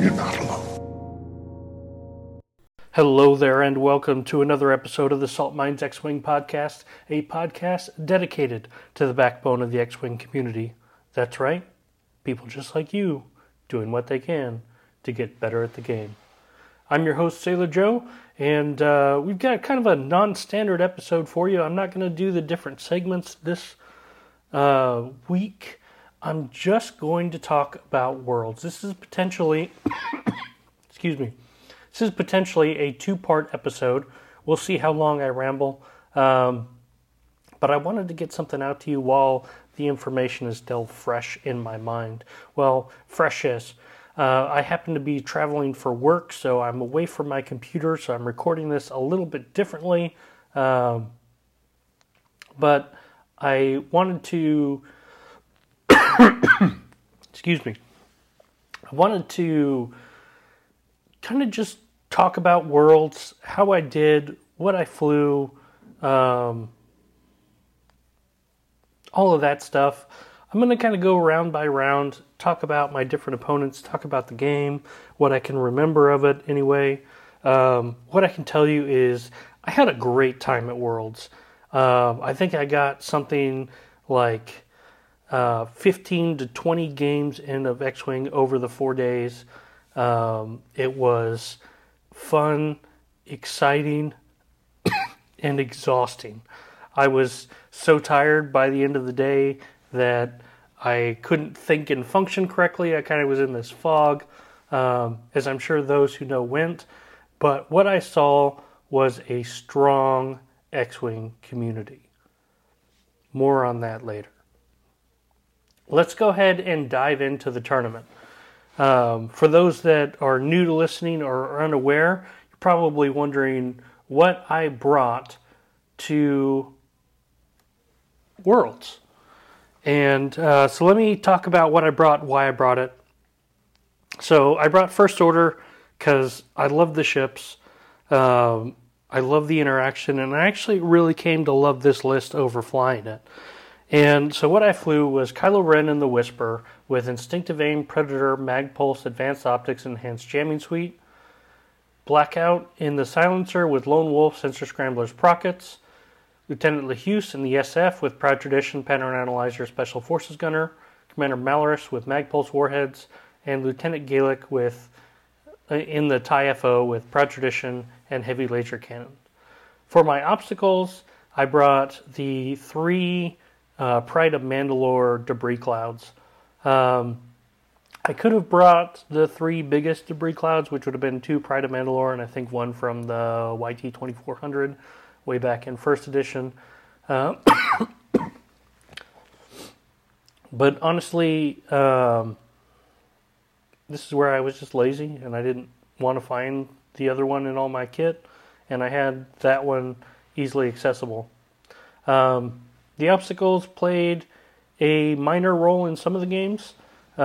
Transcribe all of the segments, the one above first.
You're not alone. Hello there, and welcome to another episode of the Salt Mines X-Wing Podcast, a podcast dedicated to the backbone of the X-Wing community. That's right, people just like you, doing what they can to get better at the game. I'm your host, Sailor Joe, and we've got kind of a non-standard episode for you. I'm not going to do the different segments this week. I'm just going to talk about Worlds. This is potentially, This is potentially a two-part episode. We'll see how long I ramble. But I wanted to get something out to you while the information is still fresh in my mind. Well, fresh-ish. I happen to be traveling for work, so I'm away from my computer, so I'm recording this a little bit differently. But I wanted to... Excuse me. I wanted to kind of just talk about Worlds, how I did, what I flew, all of that stuff. I'm going to kind of go round by round, talk about my different opponents, talk about the game, what I can remember of it anyway. What I can tell you is I had a great time at Worlds. I think I got something like 15 to 20 games in of X-Wing over the 4 days. It was fun, exciting, and exhausting. I was so tired by the end of the day that I couldn't think and function correctly. I kind of was in this fog, as I'm sure those who know went. But what I saw was a strong X-Wing community. More on that later. Let's go ahead and dive into the tournament. For those that are new to listening or are unaware, you're probably wondering what I brought to Worlds. And so let me talk about what I brought, why I brought it. So I brought First Order because I love the ships. I love the interaction, and I actually really came to love this list over flying it. And so what I flew was Kylo Ren in the Whisper with Instinctive Aim, Predator, Mag Pulse, Advanced Optics, Enhanced Jamming Suite. Blackout in the Silencer with Lone Wolf, Sensor Scramblers, Sprockets. Lieutenant LeHuse in the SF with Proud Tradition, Pattern Analyzer, Special Forces Gunner. Commander Malorus with Mag Pulse Warheads. And Lieutenant Galek with in the TIE FO with Proud Tradition and Heavy Laser Cannon. For my obstacles, I brought the 3 Pride of Mandalore debris clouds. I could have brought the 3 biggest debris clouds, which would have been 2 Pride of Mandalore and I think 1 from the YT-2400 way back in first edition. But honestly, this is where I was just lazy and I didn't want to find the other one in all my kit, and I had that one easily accessible. The obstacles played a minor role in some of the games.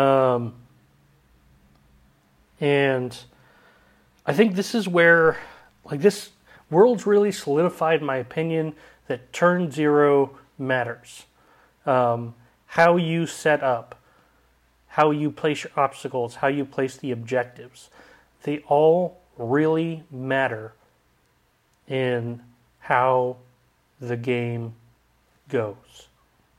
And I think this is where, this Worlds really solidified my opinion that Turn Zero matters. How you set up, how you place your obstacles, how you place the objectives. They all really matter in how the game goes.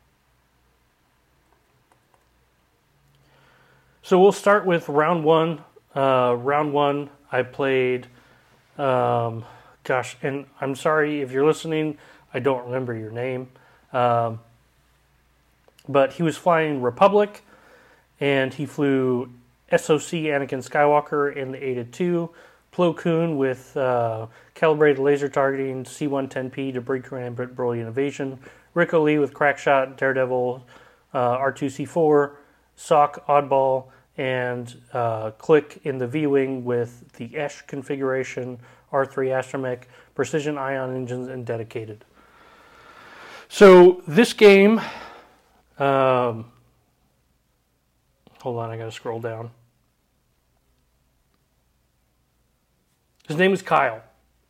So we'll start with round one. Round one, I played, and I'm sorry if you're listening, I don't remember your name. But he was flying Republic, and he flew SOC Anakin Skywalker in the Eta 2, Plo Koon with calibrated laser targeting, C-110P, Debris Command, Broly Innovation, Rico Lee with Crackshot, Daredevil, R2C4, Sock, Oddball, and Click in the V-Wing with the Esh configuration, R3 Astromech, Precision Ion Engines, and Dedicated. So this game, hold on, I gotta scroll down. His name is Kyle.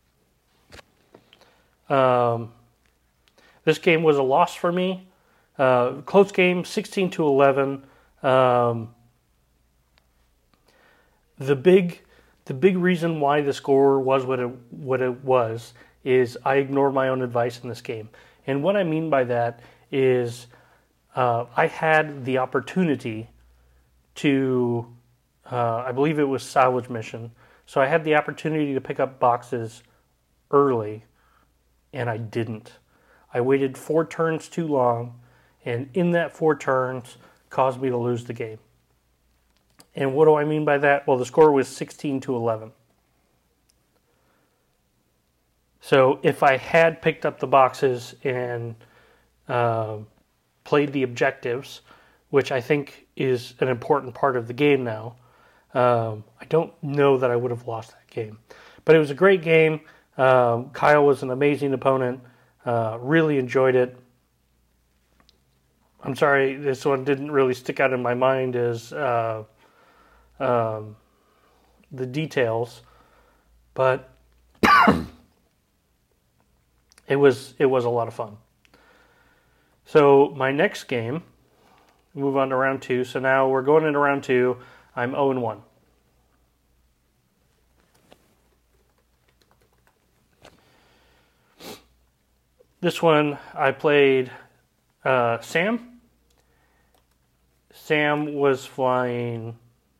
This game was a loss for me. Close game, 16-11. the big reason why the score was what it was is I ignored my own advice in this game. And what I mean by that is I had the opportunity to, I believe it was salvage mission. So I had the opportunity to pick up boxes early, and I didn't. I waited 4 turns too long, and in that 4 turns caused me to lose the game. And what do I mean by that? Well, the score was 16-11. So if I had picked up the boxes and played the objectives, which I think is an important part of the game now, I don't know that I would have lost that game. But it was a great game. Kyle was an amazing opponent. Really enjoyed it. I'm sorry, this one didn't really stick out in my mind as the details, but it was a lot of fun. So my next game, move on to round 2. So now we're going into round 2. I'm 0-1. This one I played Sam. Sam was flying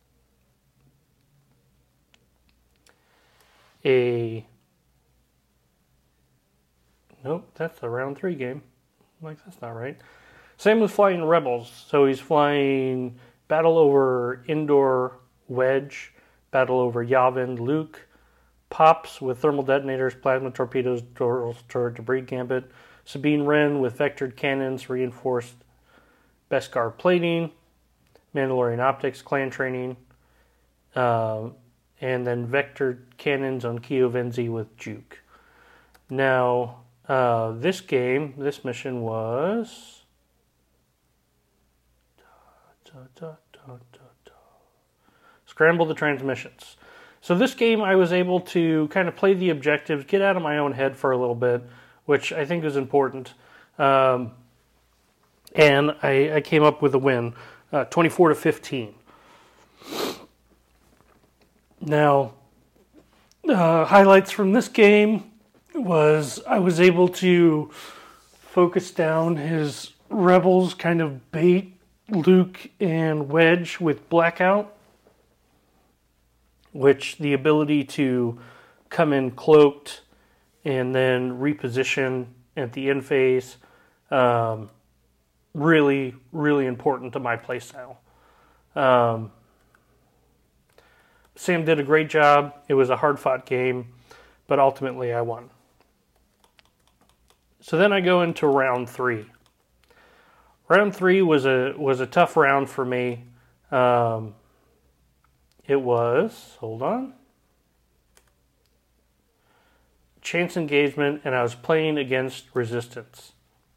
nope, that's a round 3 game. Like, that's not right. Sam was flying Rebels, so he's flying Battle over Endor Wedge, Battle over Yavin Luke, Pops with thermal detonators, plasma torpedoes, dorsal turret, debris gambit, Sabine Wren with vectored cannons, reinforced Beskar plating, Mandalorian optics, clan training, and then vectored cannons on Keo Venzi with Juke. Now, this mission was scramble the transmissions. So this game I was able to kind of play the objectives, get out of my own head for a little bit, which I think is important. And I came up with a win, 24-15. Now, highlights from this game was I was able to focus down his Rebels, kind of bait Luke and Wedge with Blackout, which the ability to come in cloaked and then reposition at the end phase, really, really important to my playstyle. Sam did a great job. It was a hard-fought game, but ultimately I won. So then I go into round 3. Round 3 was a tough round for me. It was, hold on, chance engagement, and I was playing against Resistance.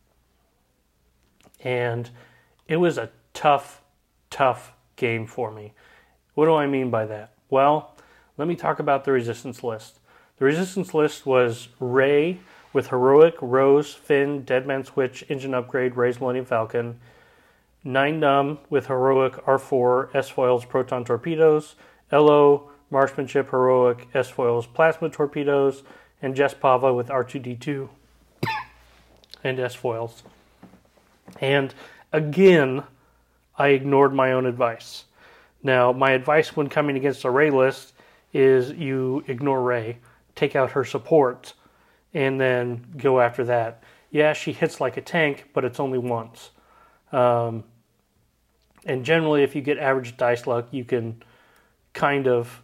And it was a tough game for me. What do I mean by that? Well, let me talk about the Resistance list. The Resistance list was Rey with Heroic, Rose, Finn, Deadman Switch, Engine Upgrade, Rey's Millennium Falcon, 9 Numb with Heroic, R4, S-Foils, Proton Torpedoes, Elo, Marksmanship, Heroic, S-Foils, Plasma Torpedoes, and Jess Pava with R2-D2 and S-Foils. And again, I ignored my own advice. Now, my advice when coming against a Rey list is you ignore Rey, take out her support, and then go after that. Yeah, she hits like a tank, but it's only once. And generally, if you get average dice luck, you can kind of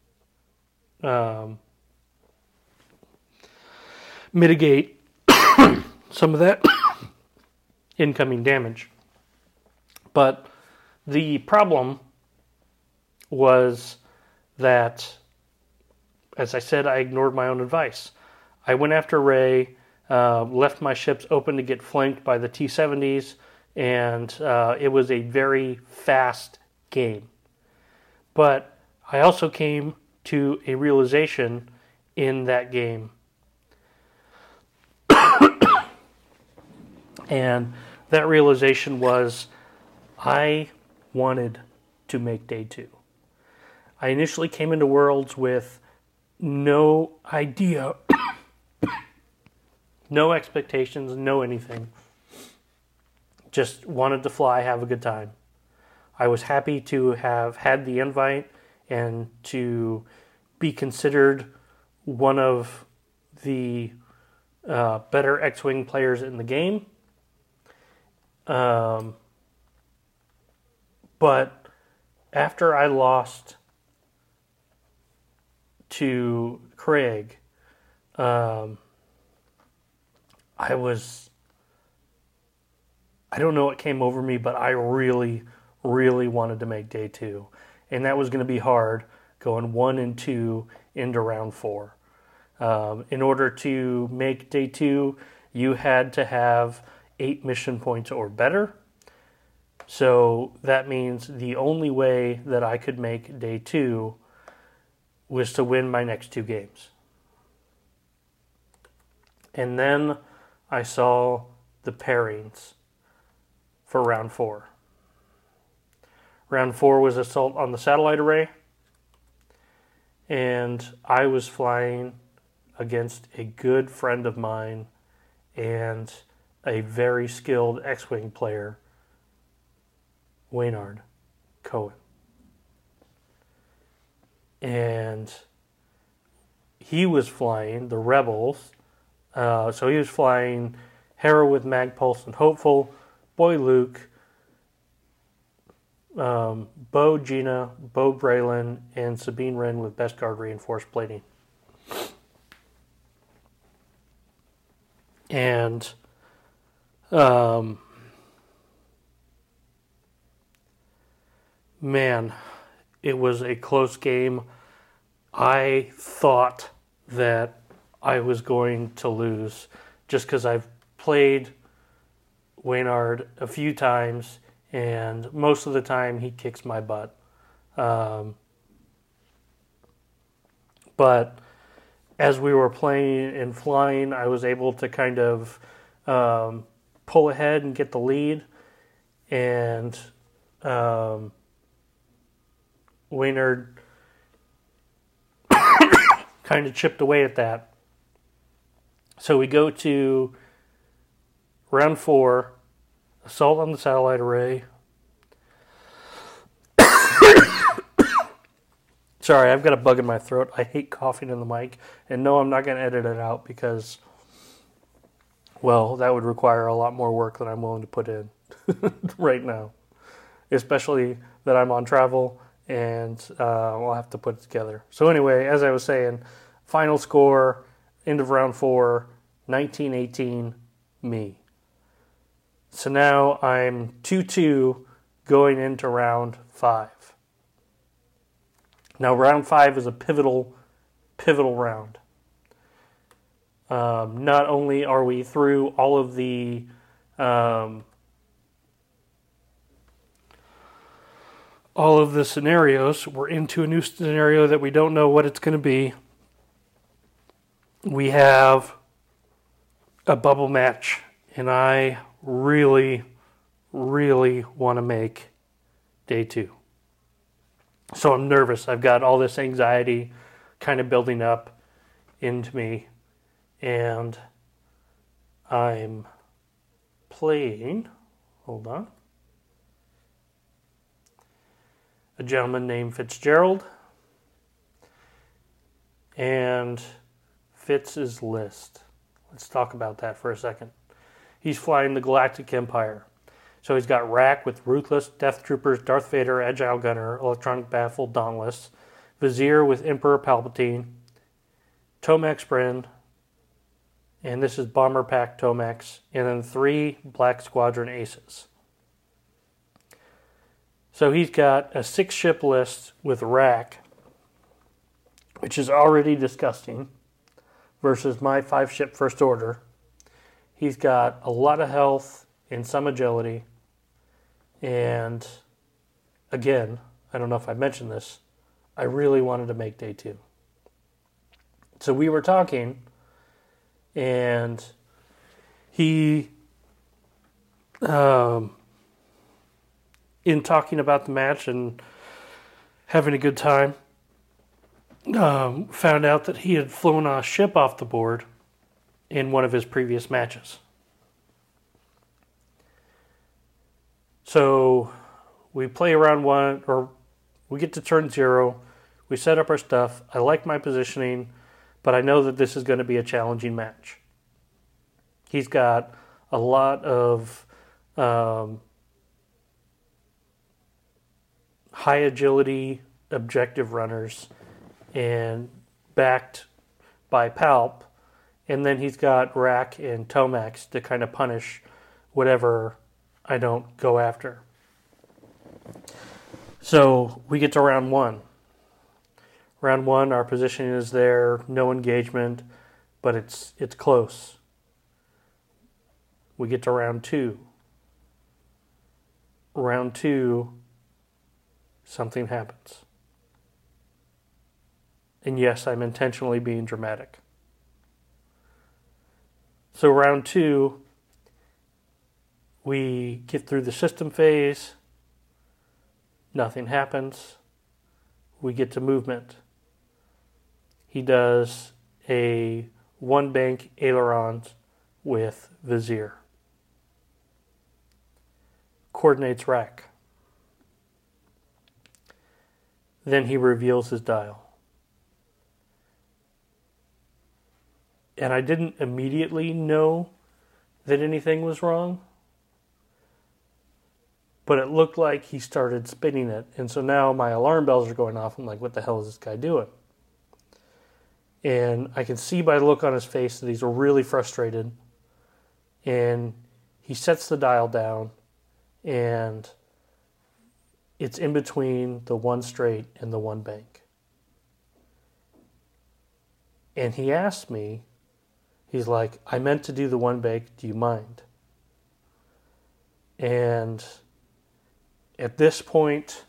mitigate some of that incoming damage. But the problem was that, as I said, I ignored my own advice. I went after Rey, left my ships open to get flanked by the T-70s, and it was a very fast game. But I also came to a realization in that game. And that realization was I wanted to make day 2. I initially came into Worlds with no idea, no expectations, no anything. Just wanted to fly, have a good time. I was happy to have had the invite and to be considered one of the better X-Wing players in the game. But after I lost to Craig, I don't know what came over me, but I really, really wanted to make day 2. And that was going to be hard, going 1 and 2 into round 4. In order to make day 2, you had to have 8 mission points or better. So that means the only way that I could make day 2 was to win my next 2 games. And then I saw the pairings for round 4. Round 4 was Assault on the Satellite Array. And I was flying against a good friend of mine and a very skilled X-Wing player, Waynard Cohen. And he was flying the Rebels. So he was flying Hera with Magpulse and Hopeful, Boy Luke, Bo Gina, Bo Braylon, and Sabine Wren with Beskar reinforced plating. And man, it was a close game. I thought that I was going to lose just because I've played Waynard a few times, and most of the time he kicks my butt. But as we were playing and flying, I was able to kind of pull ahead and get the lead, and Waynard kind of chipped away at that. So we go to round 4, Assault on the Satellite Array. Sorry, I've got a bug in my throat. I hate coughing in the mic. And no, I'm not going to edit it out because, well, that would require a lot more work than I'm willing to put in right now. Especially that I'm on travel and we'll have to put it together. So anyway, as I was saying, final score, end of round 4, 19-18, me. So now I'm 2-2 going into round 5. Now round 5 is a pivotal round. Not only are we through all of the scenarios, we're into a new scenario that we don't know what it's going to be. We have a bubble match, and I really, really want to make day 2. So I'm nervous. I've got all this anxiety kind of building up into me, and I'm playing, hold on, a gentleman named Fitzgerald, and Fitz's list. Let's talk about that for a second. He's flying the Galactic Empire. So he's got Rack with Ruthless, Death Troopers, Darth Vader, Agile Gunner, Electronic Baffle, Dauntless, Vizier with Emperor Palpatine, Tomax Bren, and this is Bomber Pack Tomax, and then 3 Black Squadron Aces. So he's got a 6-ship list with Rack, which is already disgusting, versus my 5-ship First Order. He's got a lot of health and some agility. And again, I don't know if I mentioned this, I really wanted to make day 2. So we were talking, and he, in talking about the match and having a good time, found out that he had flown a ship off the board in one of his previous matches. So we play round one, or we get to turn 0. We set up our stuff. I like my positioning, but I know that this is going to be a challenging match. He's got a lot of high agility, objective runners, and backed by Palp. And then he's got Rack and Tomax to kind of punish whatever I don't go after. So we get to round 1. Round 1, our position is there, no engagement, but it's close. We get to round 2. Round 2, something happens. And yes, I'm intentionally being dramatic. So round 2, we get through the system phase. Nothing happens. We get to movement. He does a 1-bank ailerons with Vizier. Coordinates Rack. Then he reveals his dial. And I didn't immediately know that anything was wrong, but it looked like he started spinning it. And so now my alarm bells are going off. I'm like, what the hell is this guy doing? And I can see by the look on his face that he's really frustrated. And he sets the dial down, and it's in between the 1 straight and the 1 bank. And he asked me, he's like, I meant to do the 1 bank, do you mind? And at this point,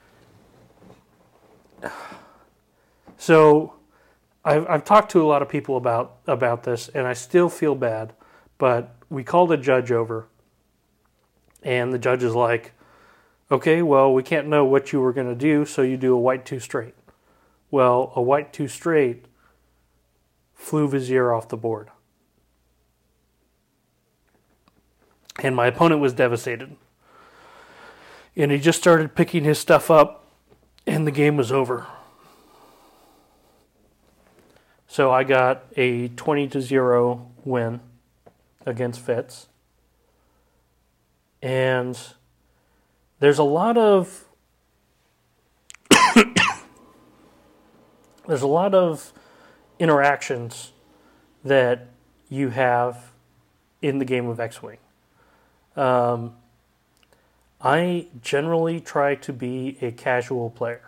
so I've talked to a lot of people about this, and I still feel bad, but we called a judge over, and the judge is like, okay, well, we can't know what you were going to do, so you do a white 2 straight. Well, a white 2 straight flew Vizier off the board. And my opponent was devastated. And he just started picking his stuff up, and the game was over. So I got a 20-0 win against Fitz. And there's a lot of interactions that you have in the game of X-Wing. I generally try to be a casual player.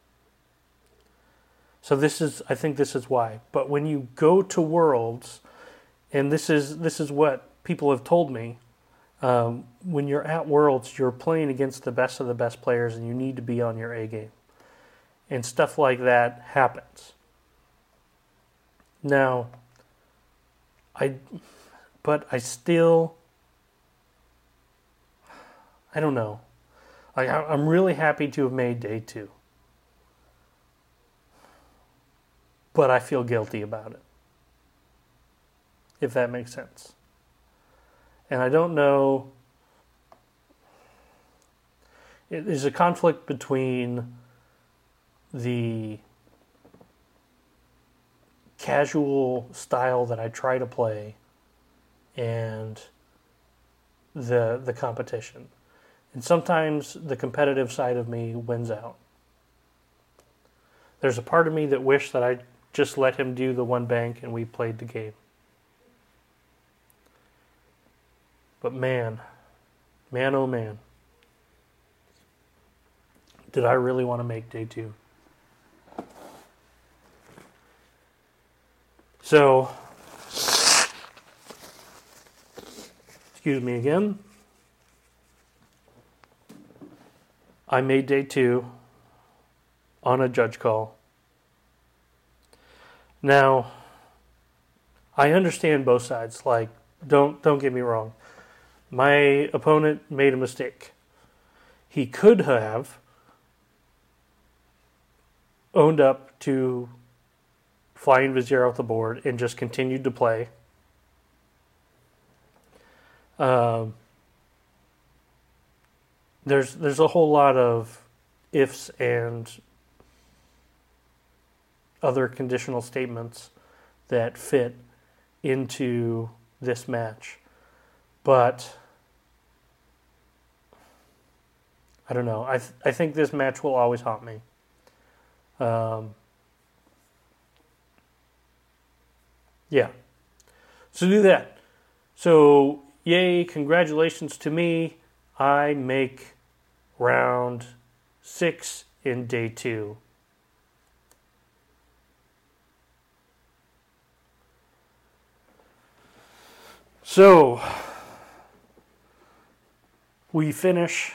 So I think this is why. But when you go to Worlds, and this is what people have told me, when you're at Worlds, you're playing against the best of the best players, and you need to be on your A game. And stuff like that happens. Now, I don't know. I'm really happy to have made day 2. But I feel guilty about it. If that makes sense. And I don't know. There's a conflict between the casual style that I try to play and the competition. And sometimes the competitive side of me wins out. There's a part of me that wished that I just let him do the 1 bank and we played the game. But man, oh man, did I really want to make day 2. So, excuse me again. I made day 2 on a judge call. Now, I understand both sides. Like, don't get me wrong. My opponent made a mistake. He could have owned up to flying Vizier off the board and just continued to play. There's a whole lot of ifs and other conditional statements that fit into this match. But I don't know. I think this match will always haunt me. Yeah. So do that. So, yay, congratulations to me. I make round 6 in day 2. So, we finish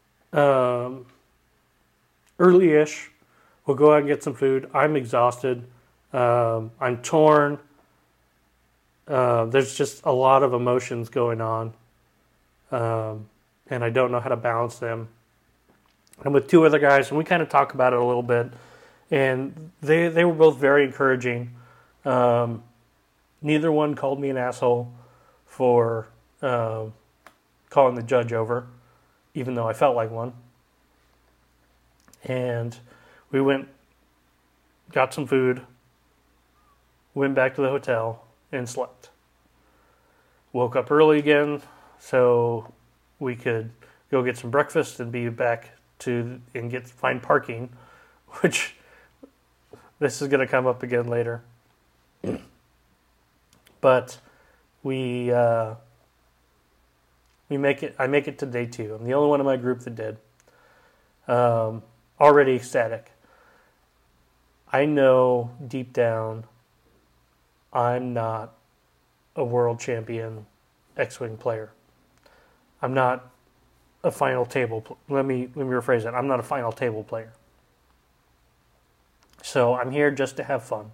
early-ish. We'll go out and get some food. I'm exhausted. I'm torn. There's just a lot of emotions going on. And I don't know how to balance them. I'm with 2 other guys, and we kind of talk about it a little bit. And they were both very encouraging. Neither one called me an asshole for calling the judge over, even though I felt like one. And we went, got some food, went back to the hotel, and slept. Woke up early again so we could go get some breakfast and be back and find parking, which this is going to come up again later. But I make it to day 2. I'm the only one in my group that did. Already ecstatic. I know deep down I'm not a world champion X-Wing player. I'm not a final table. Let me rephrase that. I'm not a final table player. So I'm here just to have fun.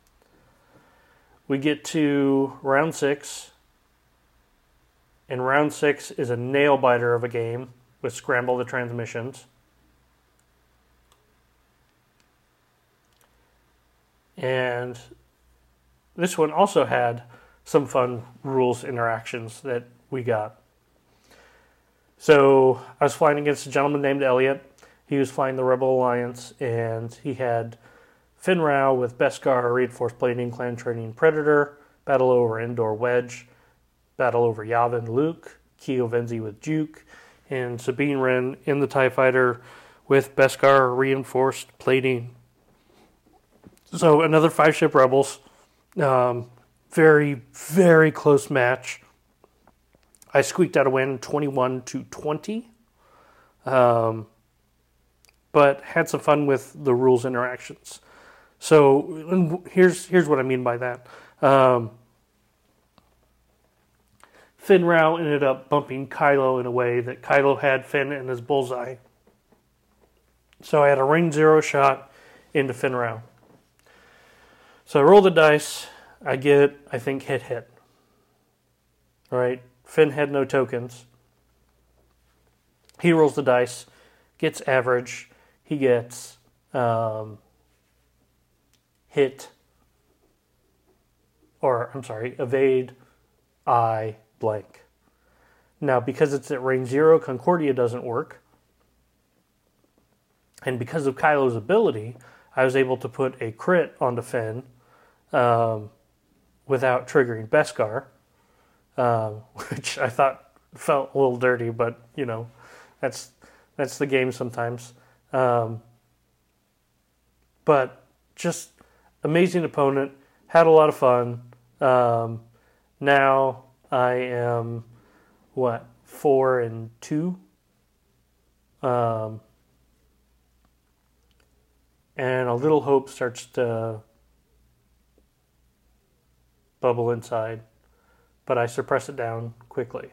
We get to round 6. And round 6 is a nail biter of a game with Scramble the Transmissions. And this one also had some fun rules interactions that we got. So I was flying against a gentleman named Elliot. He was flying the Rebel Alliance, and he had Fenn Rau with Beskar, Reinforced Plating, Clan Training Predator, Battle over Endor Wedge, Battle over Yavin Luke, Keo Venzi with Juke, and Sabine Wren in the TIE Fighter with Beskar, Reinforced Plating. So another 5-ship Rebels. Very, very close match. I squeaked out a win 21-20. But had some fun with the rules interactions. So here's what I mean by that. Fenn Rau ended up bumping Kylo in a way that Kylo had Finn in his bullseye. So I had a range 0 shot into Fenn Rau. So I roll the dice. I get, I think, hit. All right. Finn had no tokens. He rolls the dice, gets average. He gets evade, I, blank. Now, because it's at range 0, Concordia doesn't work. And because of Kylo's ability, I was able to put a crit onto Finn without triggering Beskar, which I thought felt a little dirty, but, you know, that's the game sometimes. But just amazing opponent, had a lot of fun. Now I am, 4-2? And a little hope starts to bubble inside, but I suppress it down quickly.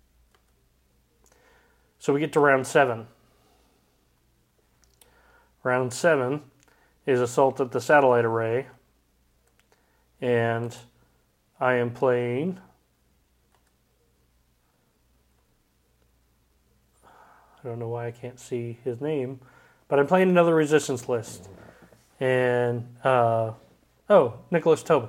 So we get to round 7. Round 7 is Assault at the Satellite Array, and I am playing, I don't know why I can't see his name, but I'm playing another Resistance list. and Nicholas Tobin.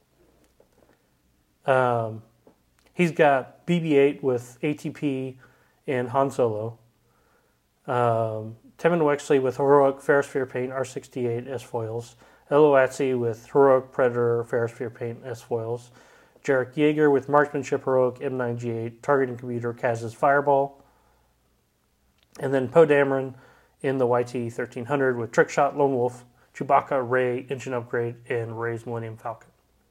He's got BB-8 with ATP and Han Solo. Tim and Wexley with Heroic Ferrosphere Paint R68 S foils. Eloatzi with Heroic Predator Ferrosphere Paint S foils. Jarek Yeager with Marksmanship Heroic M9G8 Targeting Computer Kaz's Fireball. And then Poe Dameron in the YT-1300 with Trickshot, Lone Wolf, Chewbacca, Rey, Engine Upgrade, and Rey's Millennium Falcon.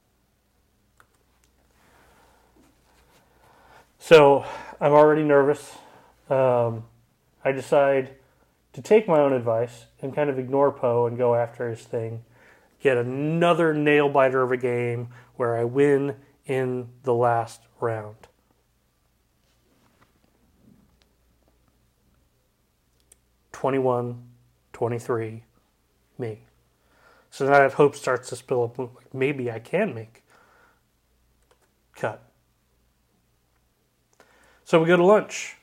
So I'm already nervous. I decide to take my own advice and kind of ignore Poe and go after his thing. Get another nail biter of a game where I win in the last round. (21-23) me. So now that hope starts to spill up. Like, maybe I can make cut. So we go to lunch.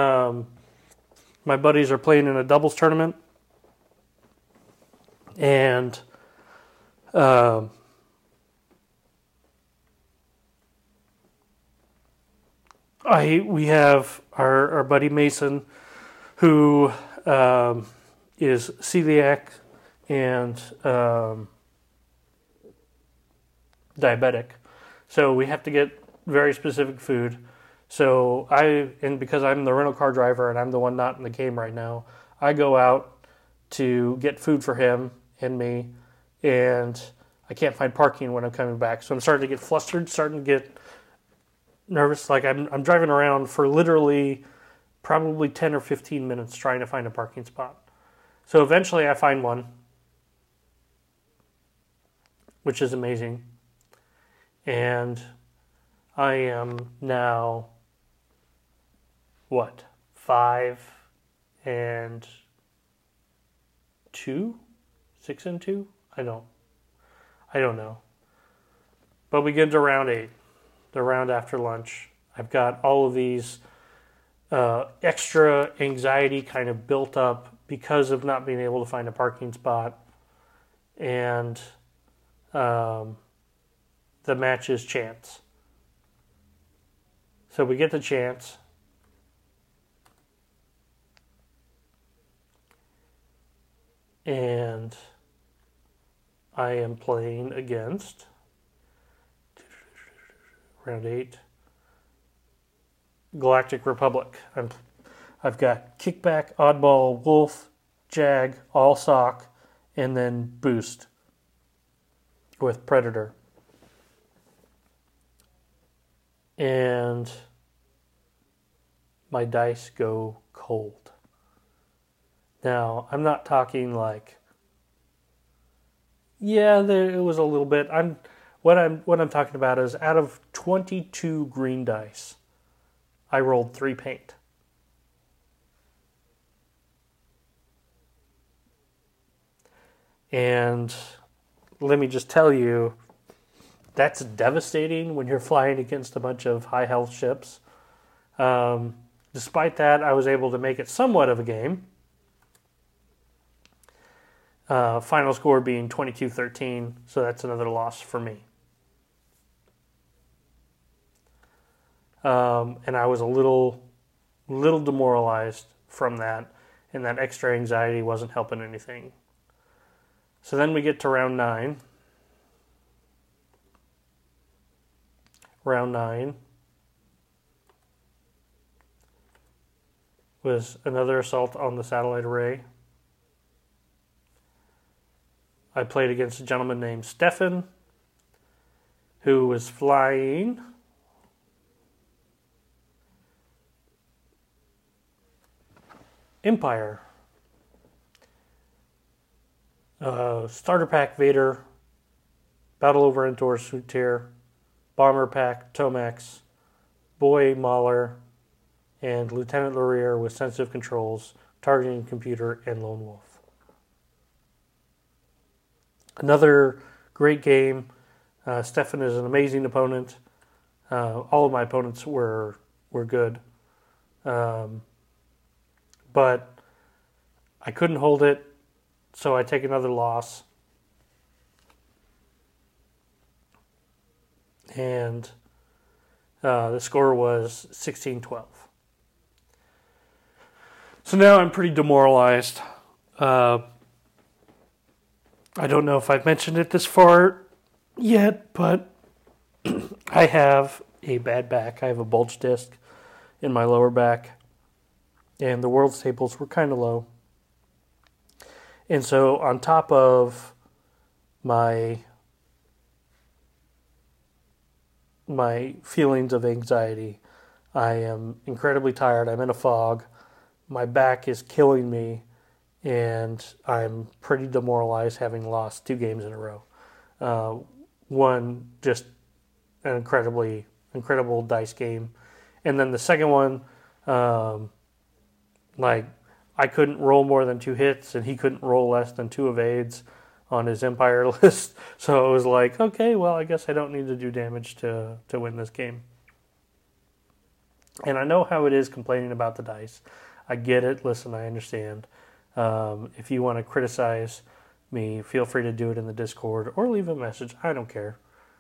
My buddies are playing in a doubles tournament. And we have our buddy Mason, who is celiac and diabetic. So we have to get very specific food. So because I'm the rental car driver and I'm the one not in the game right now, I go out to get food for him and me, and I can't find parking when I'm coming back. So I'm starting to get flustered, starting to get nervous. Like I'm driving around for literally probably 10 or 15 minutes trying to find a parking spot. So eventually I find one, which is amazing. And I am now 5 and 2? 6 and 2? I don't know. But we get to round 8, the round after lunch. I've got all of these extra anxiety kind of built up because of not being able to find a parking spot. And the match is chance. So we get the chance. And I am playing against round 8 Galactic Republic. I've got Kickback, Oddball, Wolf, Jag, Allsock, and then Boost with Predator. And my dice go cold. Now, I'm not talking like, it was a little bit. What I'm talking about is out of 22 green dice, I rolled 3 paint. And let me just tell you, that's devastating when you're flying against a bunch of high health ships. Despite that, I was able to make it somewhat of a game. Final score being 22-13, so that's another loss for me. And I was a little demoralized from that, and that extra anxiety wasn't helping anything. So then we get to round 9. Round 9 was another assault on the satellite array. I played against a gentleman named Stefan, who was flying Empire. Starter Pack Vader, Battle over Endor Sutir, Bomber Pack Tomax, Boy Mauler, and Lieutenant Laurier with sensitive controls, targeting computer, and Lone Wolf. Another great game. Stefan is an amazing opponent. All of my opponents were good. But I couldn't hold it, so I take another loss. and the score was 16-12. So now I'm pretty demoralized. I don't know if I've mentioned it this far yet, but I have a bad back. I have a bulge disc in my lower back, and the world's tables were kind of low. And so on top of my feelings of anxiety, I am incredibly tired. I'm in a fog. My back is killing me, and I'm pretty demoralized, having lost 2 games in a row. One, just an incredible dice game. And then the second one, I couldn't roll more than 2 hits, and he couldn't roll less than 2 evades on his Empire list. So it was like, okay, well, I guess I don't need to do damage to win this game. And I know how it is complaining about the dice. I get it. Listen, I understand. If you want to criticize me, feel free to do it in the Discord or leave a message. I don't care.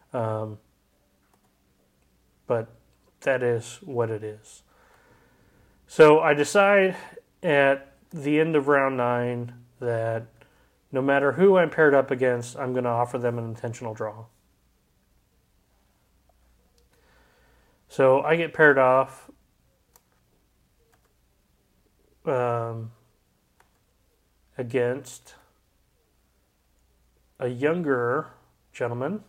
But that is what it is. So I decide at the end of round 9 that no matter who I'm paired up against, I'm going to offer them an intentional draw. So I get paired off against a younger gentleman.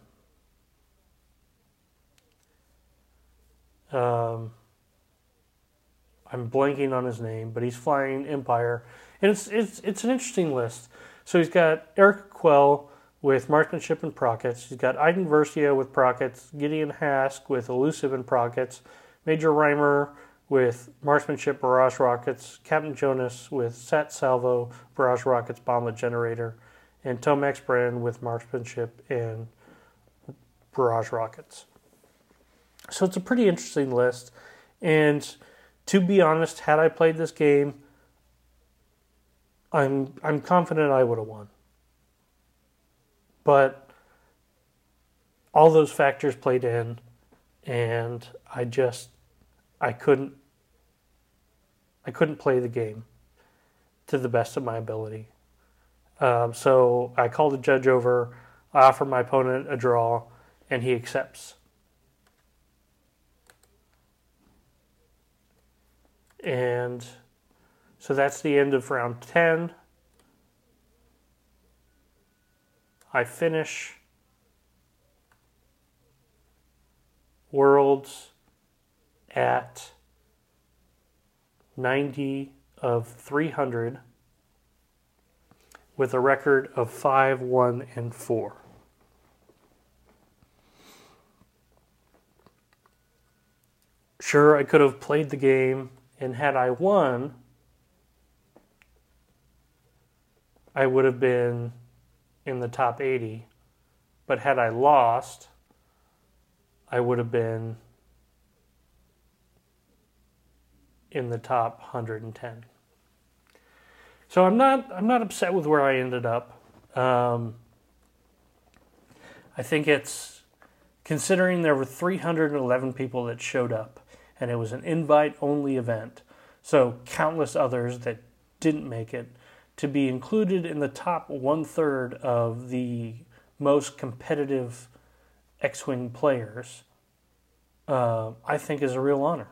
I'm blanking on his name, but he's flying Empire, and it's an interesting list. So he's got Eric Quell with Marksmanship and Prockets. He's got Iden Versio with Prockets, Gideon Hask with Elusive and Prockets, Major Reimer with Marksmanship, Barrage Rockets, Captain Jonas with Sat Salvo, Barrage Rockets, Bomblet Generator, and Tomax Brennan with Marksmanship and Barrage Rockets. So it's a pretty interesting list, and to be honest, had I played this game, I'm confident I would have won. But all those factors played in, and I couldn't play the game to the best of my ability. So I called the judge over, I offer my opponent a draw, and he accepts. And so that's the end of round 10. I finish Worlds at 90 of 300 with a record of 5-1-4. Sure, I could have played the game, and had I won, I would have been in the top 80. But had I lost, I would have been in the top 110. So I'm not upset with where I ended up. I think it's, considering there were 311 people that showed up, and it was an invite-only event, so countless others that didn't make it, to be included in the top 1/3 of the most competitive X-Wing players, I think is a real honor.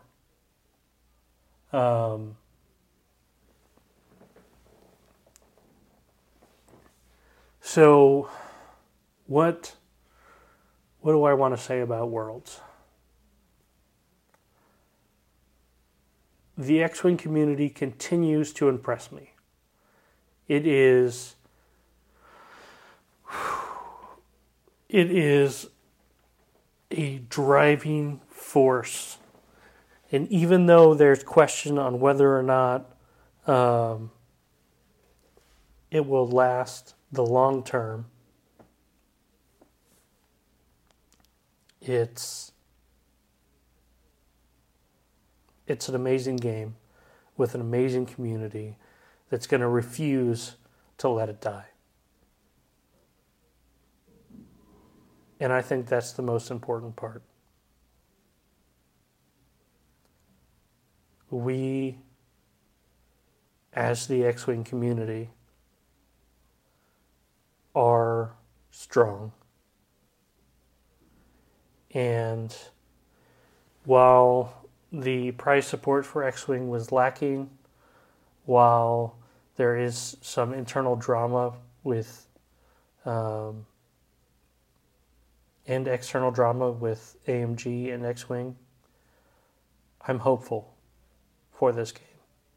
So what do I want to say about Worlds? The X-Wing community continues to impress me. It is a driving force. And even though there's question on whether or not it will last the long term, it's an amazing game with an amazing community that's going to refuse to let it die. And I think that's the most important part. We, as the X-Wing community, are strong. And while the prize support for X-Wing was lacking, while there is some internal drama with and external drama with AMG and X-Wing, I'm hopeful for this game.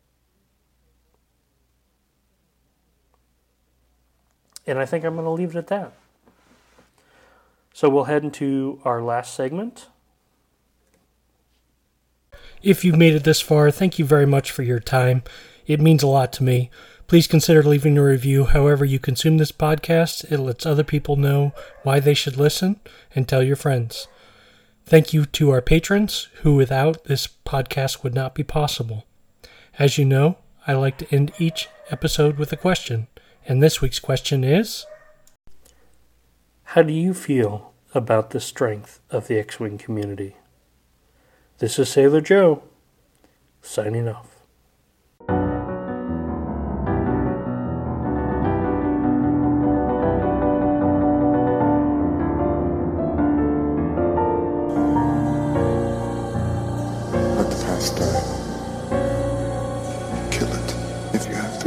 And I think I'm going to leave it at that. So we'll head into our last segment. If you've made it this far, thank you very much for your time. It means a lot to me. Please consider leaving a review however you consume this podcast. It lets other people know why they should listen, and tell your friends. Thank you to our patrons, who without this podcast would not be possible. As you know, I like to end each episode with a question, and this week's question is: how do you feel about the strength of the X-Wing community? This is Sailor Joe, signing off. Let the past die. Kill it if you have to.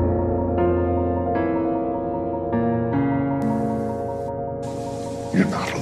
You're not